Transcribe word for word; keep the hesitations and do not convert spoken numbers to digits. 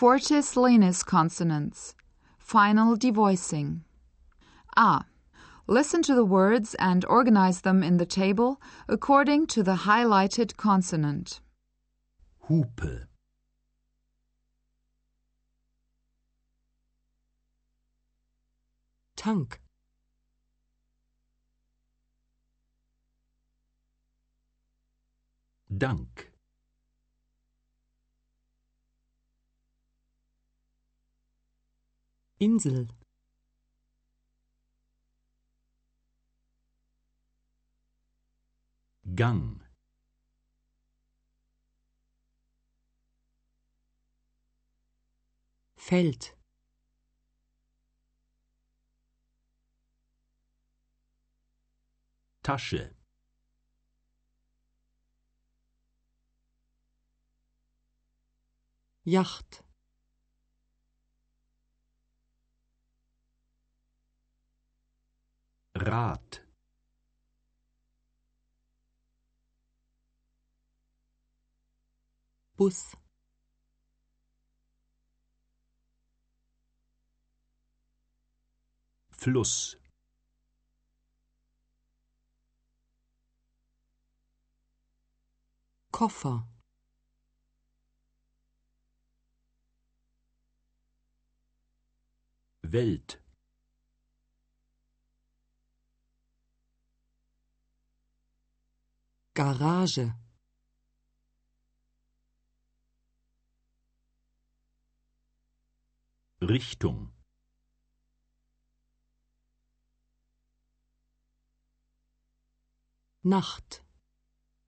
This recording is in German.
Fortis lenis consonants. Final devoicing. A. Listen to the words and organize them in the table according to the highlighted consonant. Hupe. Tank. Dank. Insel. Gang. Feld. Tasche. Yacht. Rad. Bus. Fluss. Koffer. Welt. Garage. Richtung. Nacht.